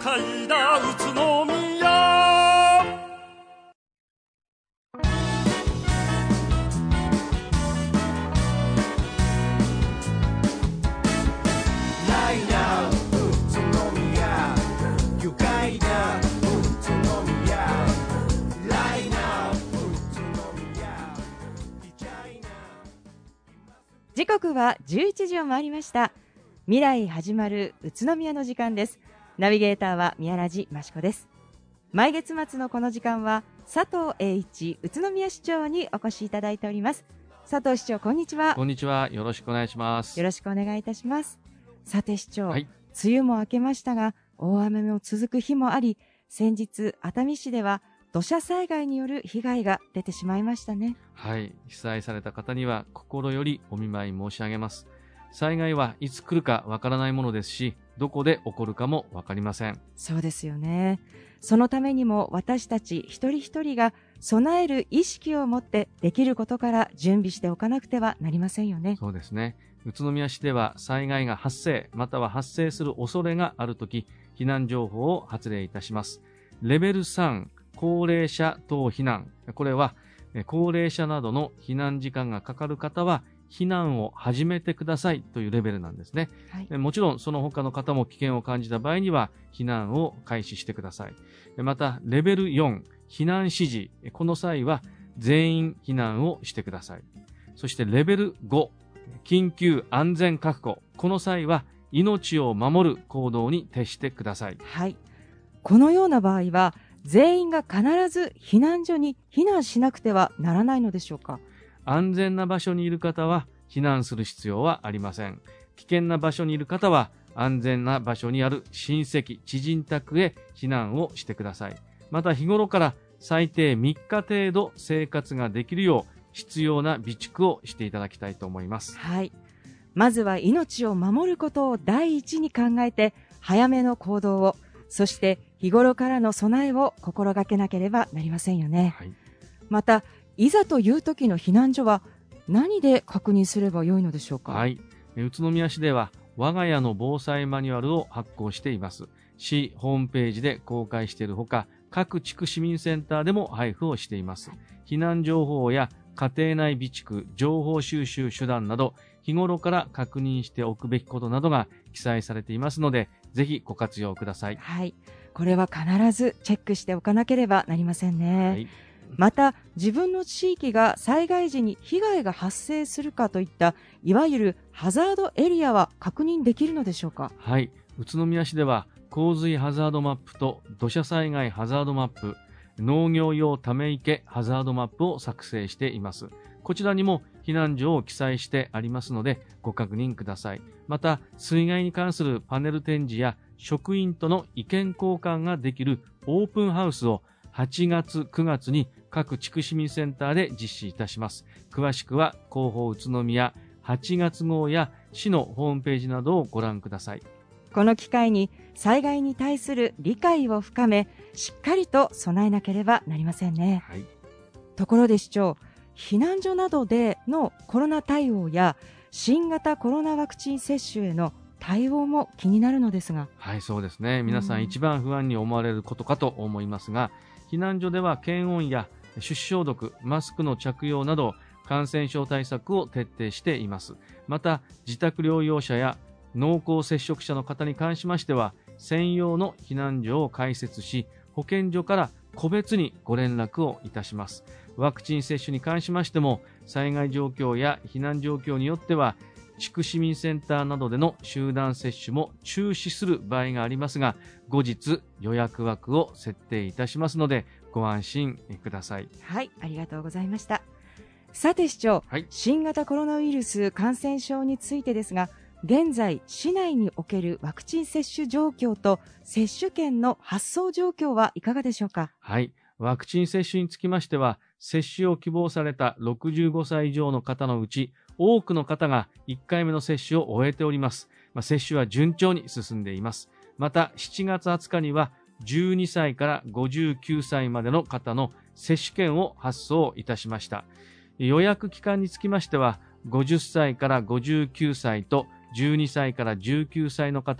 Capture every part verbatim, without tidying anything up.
快だ宇都宮。 時刻はじゅういちじを回りました。未来始まる宇都宮の時間です。ナビゲーターは宮良地真子です。毎月末のこの時間は佐藤栄一宇都宮市長にお越しいただいております。佐藤市長、こんにちは。 こんにちは。よろしくお願いします。 よろしくお願いいたします。さて市長、 はい、 梅雨も明けましたが大雨も続く日もあり、先日熱海市では土砂災害による被害が出てしまいましたね。 はい、被災された方には心よりお見舞い申し上げます。災害はいつ来るかわからないものですし、どこで起こるかもわかりません。 そうですよね。そのためにも私たち一人一人が備える意識を持ってできることから準備しておかなくてはなりませんよね。 そうですね。宇都宮市では災害が発生または発生する恐れがあるとき、避難情報を発令いたします。レベルさん、高齢者等避難。これは高齢者などの避難時間がかかる方は避難を始めてくださいというレベルなんですね。はい、もちろんその他の方も危険を感じた場合には避難を開始してください。またレベルよん、避難指示。この際は全員避難をしてください。そしてレベルご、緊急安全確保。この際は命を守る行動に徹してください。 はい。このような場合は全員が必ず避難所に避難しなくてはならないのでしょうか。 安全な場所にいる方は避難する必要はありません。危険な場所にいる方は安全な場所にある親戚、知人宅へ避難をしてください。また日頃から最低みっか程度生活ができるよう必要な備蓄をしていただきたいと思います。 はい。まずは命を守ることを第一に考えて早めの行動を、そして日頃からの備えを心がけなければなりませんよね。はい、またいざという時の避難所は何で確認すればよいのでしょうか。 はい、宇都宮市では我が家の防災マニュアルを発行しています。市ホームページで公開しているほか、各地区市民センターでも配布をしています。避難情報や家庭内備蓄、情報収集手段など日頃から確認しておくべきことなどが記載されていますので、ぜひご活用ください。 はい、これは必ずチェックしておかなければなりませんね。はい、また自分の地域が災害時に被害が発生するかといったいわゆるハザードエリアは確認できるのでしょうか。 はい、宇都宮市では洪水ハザードマップと土砂災害ハザードマップ、農業用ため池ハザードマップを作成しています。こちらにも避難所を記載してありますのでご確認ください。また水害に関するパネル展示や職員との意見交換ができるオープンハウスをはちがつ、くがつに各地区市民センターで実施いたします。詳しくは広報宇都宮はちがつ号や市のホームページなどをご覧ください。 この機会に災害に対する理解を深め、しっかりと備えなければなりませんね。はい、ところで市長、避難所などでのコロナ対応や新型コロナワクチン接種への対応も気になるのですが。 はい、そうですね。皆さん一番不安に思われることかと思いますが、避難所では検温や手指消毒、マスクの着用など感染症対策を徹底しています。また自宅療養者や濃厚接触者の方に関しましては専用の避難所を開設し、保健所から個別にご連絡をいたします。ワクチン接種に関しましても災害状況や避難状況によっては地区市民センターなどでの集団接種も中止する場合がありますが、後日予約枠を設定いたしますのでご安心ください。 はい、ありがとうございました。さて市長、はい、新型コロナウイルス感染症についてですが、現在市内におけるワクチン接種状況と接種券の発送状況はいかがでしょうか。 はい、ワクチン接種につきましては、接種を希望されたろくじゅうごさい以上の方のうち多くの方がいっかいめの接種を終えております。まあ、接種は順調に進んでいます。またしちがつはつかにはじゅうにさいからごじゅうきゅうさいまでの方の接種券を発送いたしました。予約期間につきましてはごじゅっさいからごじゅうきゅうさいとじゅうにさいからじゅうきゅうさいの方は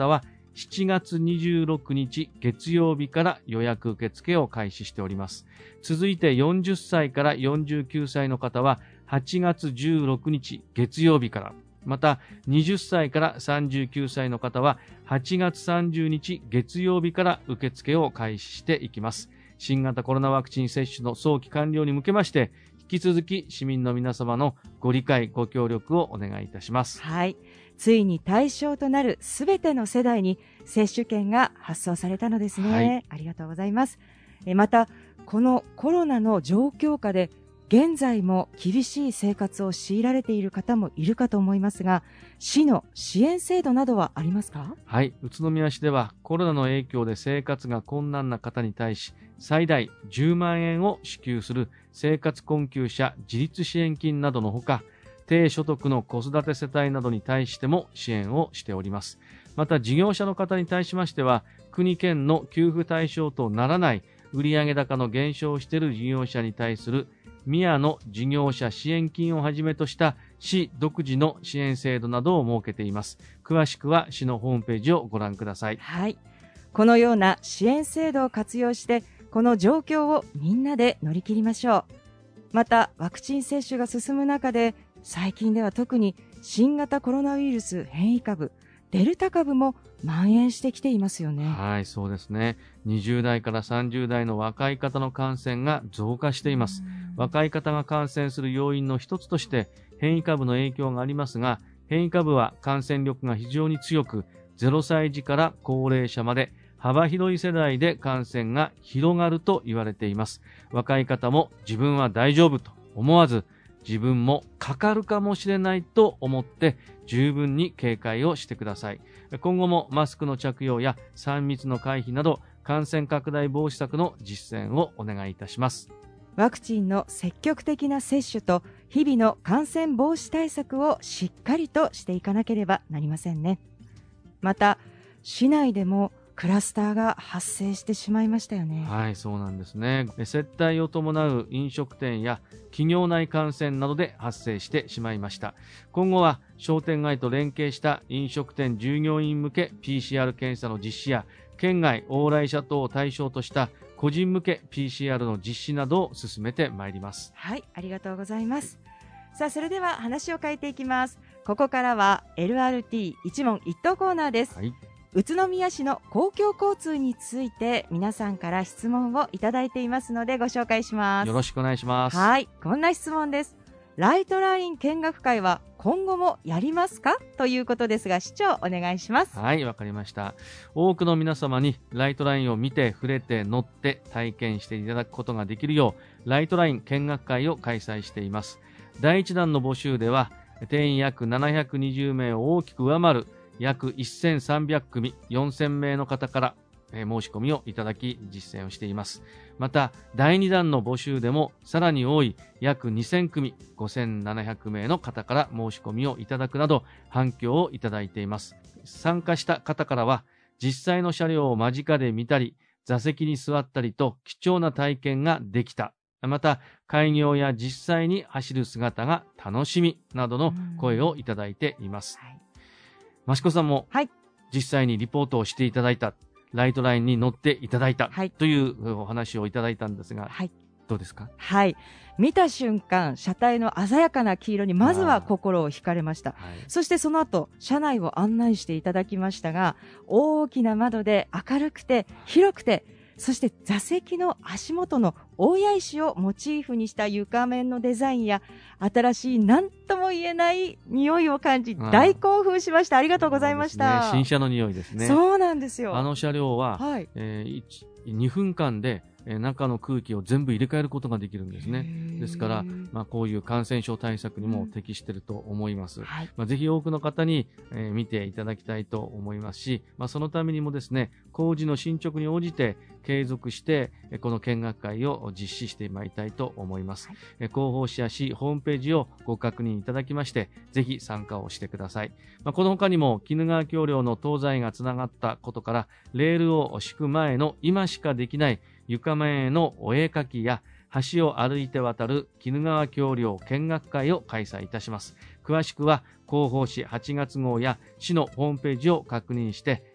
しちがつにじゅうろくにち月曜日から予約受付を開始しております。続いてよんじゅっさいからよんじゅうきゅうさいの方ははちがつじゅうろくにち月曜日から、またはたちからさんじゅうきゅうさいの方ははちがつさんじゅうにち月曜日から受付を開始していきます。新型コロナワクチン接種の早期完了に向けまして、引き続き市民の皆様のご理解ご協力をお願いいたします。 はい。ついに対象となるすべての世代に接種券が発送されたのですね。はい、ありがとうございます。えまた、このコロナの状況下で現在も厳しい生活を強いられている方もいるかと思いますが、市の支援制度などはありますか？ はい。宇都宮市ではコロナの影響で生活が困難な方に対し、最大じゅうまんえんを支給する生活困窮者自立支援金などのほか、低所得の子育て世帯などに対しても支援をしております。また事業者の方に対しましては、国県の給付対象とならない売上高の減少している事業者に対する宮の事業者支援金をはじめとした市独自の支援制度などを設けています。詳しくは市のホームページをご覧ください。 はい。このような支援制度を活用して、この状況をみんなで乗り切りましょう。また、ワクチン接種が進む中で、最近では特に新型コロナウイルス変異株、デルタ株も蔓延してきていますよね。 はい、そうですね。にじゅうだいからさんじゅうだいの若い方の感染が増加しています。若い方が感染する要因の一つとして変異株の影響がありますが、変異株は感染力が非常に強く、ゼロさいじから高齢者まで幅広い世代で感染が広がると言われています。若い方も自分は大丈夫と思わず、自分もかかるかもしれないと思って十分に警戒をしてください。今後もマスクの着用やさん密の回避など感染拡大防止策の実践をお願いいたします。 ワクチンの積極的な接種と日々の感染防止対策をしっかりとしていかなければなりませんね。また、市内でもクラスターが発生してしまいましたよね。 はい、そうなんですね。接待を伴う飲食店や企業内感染などで発生してしまいました。今後は商店街と連携した飲食店従業員向け ピーシーアール 検査の実施や、県外往来者等を対象とした個人向け ピーシーアール の実施などを進めてまいります。 はい、ありがとうございます。さあ、それでは話を変えていきます。ここからは エルアールティー 一問一答コーナーです。はい、宇都宮市の公共交通について皆さんから質問をいただいていますのでご紹介します。 よろしくお願いします。 はい、こんな質問です。ライトライン見学会は今後もやりますかということですが、市長お願いします。 はい、わかりました。多くの皆様にライトラインを見て触れて乗って体験していただくことができるよう、ライトライン見学会を開催しています。だいいちだんの募集では定員約ななひゃくにじゅうめいを大きく上回る約せんさんびゃくくみ、よんせんめいの方から申し込みをいただき実践をしています。また、だいにだんの募集でもさらに多い約にせんくみ、ごせんななひゃくめいの方から申し込みをいただくなど反響をいただいています。参加した方からは実際の車両を間近で見たり、座席に座ったりと貴重な体験ができた。また、開業や実際に走る姿が楽しみなどの声をいただいています。益子さんも実際にリポートをしていただいた、ライトラインに乗っていただいた、はい、というお話をいただいたんですが、はい、どうですか？ はい。見た瞬間、車体の鮮やかな黄色にまずは心を惹かれました。はい、そしてその後、車内を案内していただきましたが、大きな窓で明るくて広くて、そして座席の足元の大谷石をモチーフにした床面のデザインや、新しい何とも言えない匂いを感じ、大興奮しました。ありがとうございました。 ね、新車の匂いですね。 そうなんですよ。 あの車両は、はい、えー、にふんかんで中の空気を全部入れ替えることができるんですね。ですから、まあ、こういう感染症対策にも適していると思います。うん、はい、まあ、ぜひ多くの方に、えー、見ていただきたいと思いますし、まあ、そのためにもですね、工事の進捗に応じて継続してこの見学会を実施してまいりたいと思います。はい、広報誌や市ホームページをご確認いただきまして、ぜひ参加をしてください。まあ、この他にも鬼怒川橋梁の東西がつながったことから、レールを敷く前の今しかできない床面へのお絵描きや橋を歩いて渡る鬼怒川橋梁見学会を開催いたします。詳しくは広報誌はちがつごうや市のホームページを確認して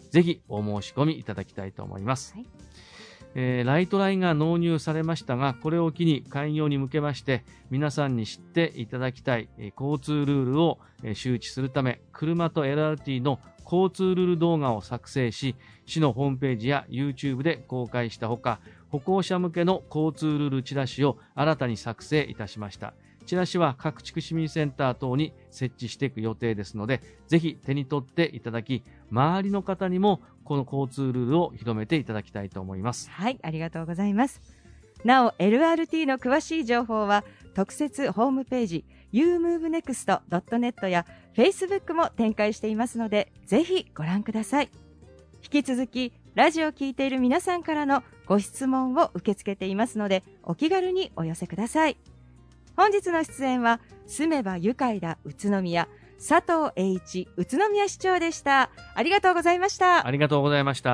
ぜひお申し込みいただきたいと思います。 はい、 えー、ライトラインが納入されましたが、これを機に開業に向けまして皆さんに知っていただきたい、えー、交通ルールを、えー、周知するため、車と エルアールティー の交通ルール動画を作成し、市のホームページや YouTube で公開したほか、歩行者向けの交通ルールチラシを新たに作成いたしました。チラシは各地区市民センター等に設置していく予定ですので、ぜひ手に取っていただき、周りの方にもこの交通ルールを広めていただきたいと思います。 はい、ありがとうございます。なお エルアールティー の詳しい情報は特設ホームページ ユームーブネクストドットネット や Facebook も展開していますので、ぜひご覧ください。引き続きラジオを聞いている皆さんからのご質問を受け付けていますので、お気軽にお寄せください。本日の出演は住めば愉快だ宇都宮、佐藤栄一宇都宮市長でした。ありがとうございました。 ありがとうございました。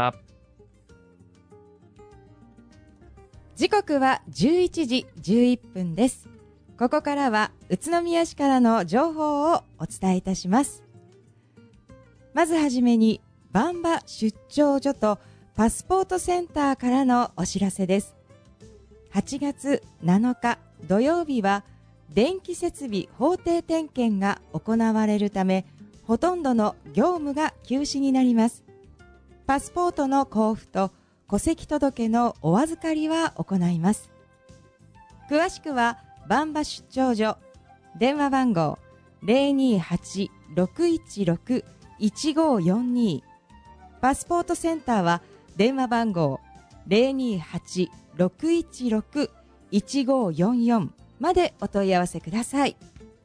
時刻はじゅういちじじゅういっぷんです。ここからは宇都宮市からの情報をお伝えいたします。まずはじめにバンバ出張所とパスポートセンターからのお知らせです。はちがつなのか土曜日は電気設備法定点検が行われるため、ほとんどの業務が休止になります。パスポートの交付と戸籍届のお預かりは行います。詳しくはバンバ出張所、電話番号 ゼロにはち ろくいちろく いちごよんに、パスポートセンターは電話番号 ゼロにはち ろくいちろく いちごよんよん までお問い合わせください。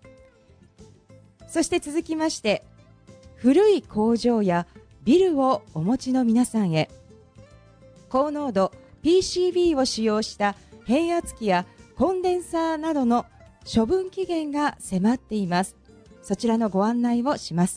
そして続きまして、古い工場やビルをお持ちの皆さんへ、高濃度 ピーシービー を使用した変圧器やコンデンサーなどの処分期限が迫っています。そちらのご案内をします。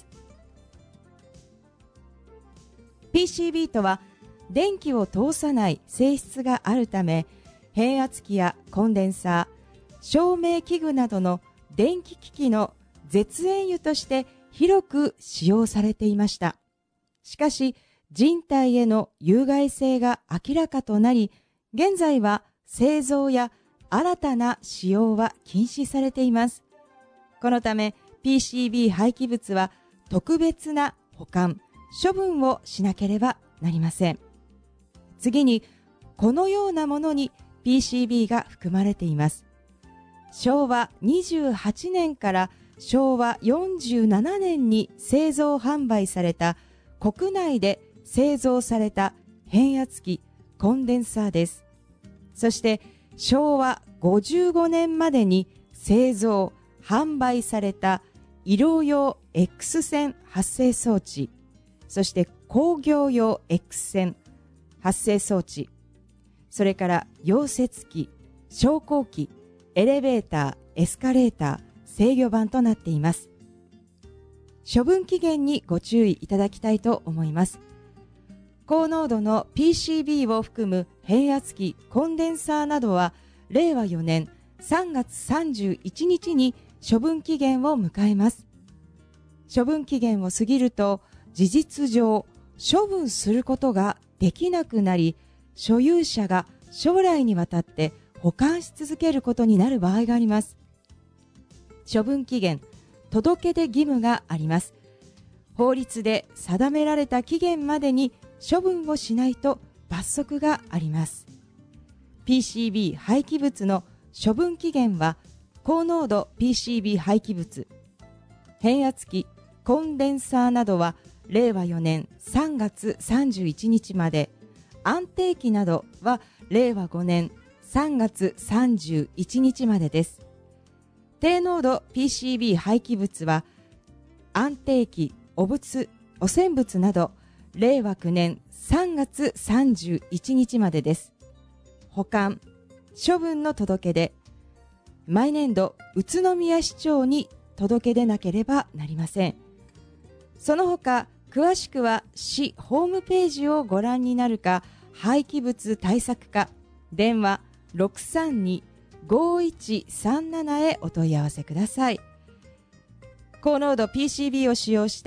ピーシービー とは電気を通さない性質があるため、変圧器やコンデンサー、照明器具などの電気機器の絶縁油として広く使用されていました。しかし、人体への有害性が明らかとなり、現在は製造や新たな使用は禁止されています。このため ピーシービー 廃棄物は特別な保管、処分をしなければなりません。次に、このようなものに ピーシービー が含まれています。しょうわにじゅうはちねんからしょうわよんじゅうななねんに製造販売された国内で製造された変圧器、コンデンサーです。そしてしょうわごじゅうごねんまでに製造、販売された医療用 X 線発生装置、そして工業用 X 線発生装置、それから溶接機、昇降機、エレベーター、エスカレーター、制御盤となっています。処分期限にご注意いただきたいと思います。高濃度の ピーシービー を含む変圧器、コンデンサーなどはれいわよねんさんがつさんじゅういちにちに処分期限を迎えます。処分期限を過ぎると事実上処分することができなくなり、所有者が将来にわたって保管し続けることになる場合があります。処分期限、届け出義務があります。法律で定められた期限までに処分をしないと罰則があります。ピーシービー 廃棄物の処分期限は、高濃度 ピーシービー 廃棄物、変圧器、コンデンサーなどはれいわよねんさんがつさんじゅういちにちまで、安定器などはれいわごねんさんがつさんじゅういちにちまでです。低濃度 ピーシービー 廃棄物は、安定器、汚物、汚染物などれいわきゅうねんさんがつさんじゅういちにちまでです。保管、処分の届け出、毎年度宇都宮市長に届け出なければなりません。その他、詳しくは市ホームページをご覧になるか、廃棄物対策課、電話 ろくさんに ごいちさんなな へお問い合わせください。高濃度 ピーシービー を使用した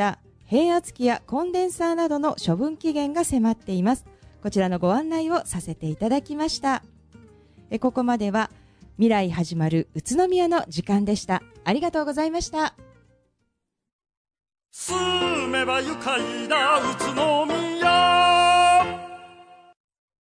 変圧器やコンデンサーなどの処分期限が迫っています。こちらのご案内をさせていただきました。えここまでは未来始まる宇都宮の時間でした。ありがとうございました。 住めば愉快な宇都宮。